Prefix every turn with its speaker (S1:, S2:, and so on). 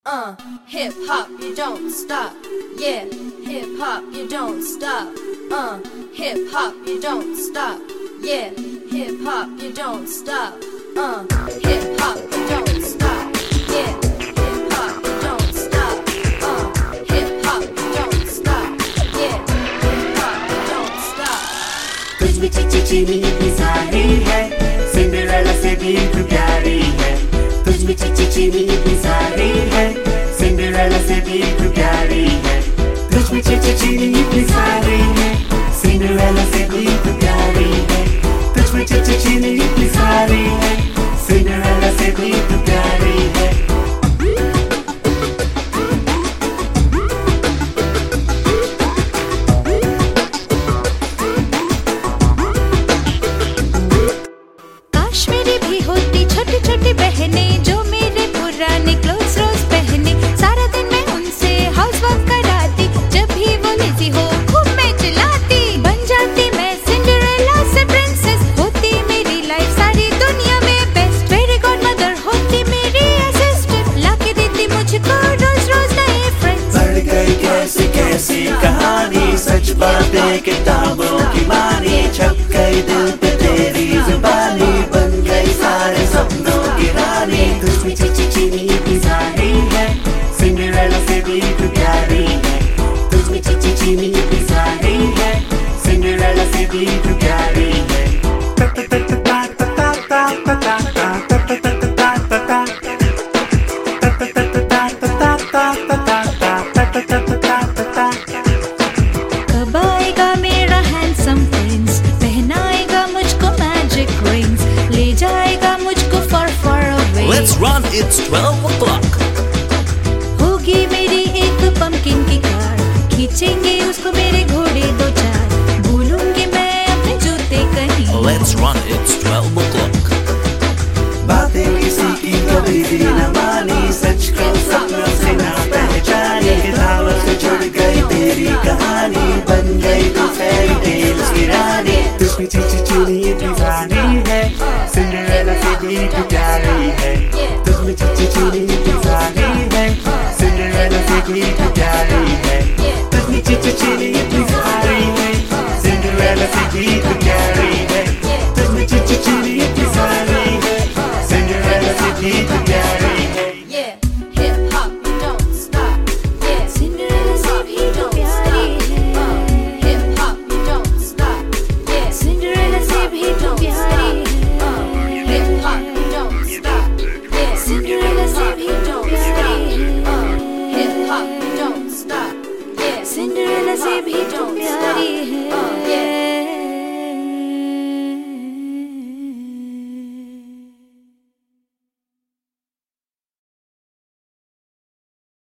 S1: Hip hop, you don't stop. Yeah, hip hop, you don't stop. Hip hop, you don't stop. Yeah, hip hop, you don't stop. Hip hop, you don't stop. Yeah, hip hop, you don't stop. Hip hop, you don't stop. Yeah, hip hop, you don't stop.
S2: तुझ में चिचिनी इतनी सारी है, Cinderella से भी तू प्यारी है। तुझ में चिचिनी इतनी सारी है, सिंड्रेला से भी तू प्यारी है। तुझ में चिचिनी इतनी सारी है, सिंड्रेला से भी तू प्यारी है। तुझ में चिचिनी इतनी सारी है, सिंड्रेला से भी तू प्यारी है।
S3: काश मेरी भी होती छोटी छोटी बहनें जो मेरे पुराने क्लोथ्स रोज पहने। सारा दिन मैं उनसे हाउसवर्क कराती, जब भी वो लेजी हो खूब मैं चिल्लाती। बन जाती मैं सिंड्रेला से प्रिंसेस, होती मेरी लाइफ सारी दुनिया में बेस्ट। फेरी गॉडमदर होती मेरी असिस्टेंट, लाके देती मुझको रोज रोज नए फ्रेंड्स।
S2: बढ़ गई कैसी कैसी कहानी, सच बातें किताबों की मानी। छप गई दिल पे तेरी जुबानी, बन गई सारे सपनों की रानी। तुझ में चिचिनी इतनी सारी है, सिंड्रेला से भी तू प्यारी है। तुझ में चिचिनी इतनी सारी है, सिंड्रेला से भी तू प्यारी है।
S3: कब आएगा मेरा हैंडसम प्रिंस, पहनाएगा मुझको मैजिक रिंग्स, ले जाएगा मुझको far far away।
S4: Let's run, it's 12 o'clock.
S3: होगी मेरी एक पंपकिन की कार, खींचेंगे उसको मेरे घोड़े दो चार। भूलूंगी मैं अपने जूते कहीं।
S4: Let's run, it's 12 o'clock.
S2: बातें किसी की कभी भी न मानी, सच को सपनों से ना पहचानी। किताबों से जुड़ गई तेरी कहानी, बन गई तू फेरी टेल्स की रानी। तुझ में चिचिनी इतनी सारी है, सिंड्रेला से भी तू प्यारी है। तुझ में चिचिनी इतनी सारी है, सिंड्रेला से भी तू प्यारी है। तुझ में चिचिनी इतनी सारी है, सिंड्रेला से भी तू प्यारी है। तुझ में चिचिनी इतनी सारी है, सिंड्रेला से भी तू प्यारी है।
S1: Yeah, hip hop, you don't stop. Yeah,
S3: Cinderella से भी तो प्यारी है।
S1: hip hop, you don't stop. Yeah,
S3: Cinderella से भी तो प्यारी है।
S1: hip hop, you don't stop. Yeah,
S3: Cinderella से भी तो प्यारी है।
S1: hip hop, you don't stop. Yeah,
S3: Cinderella से भी तो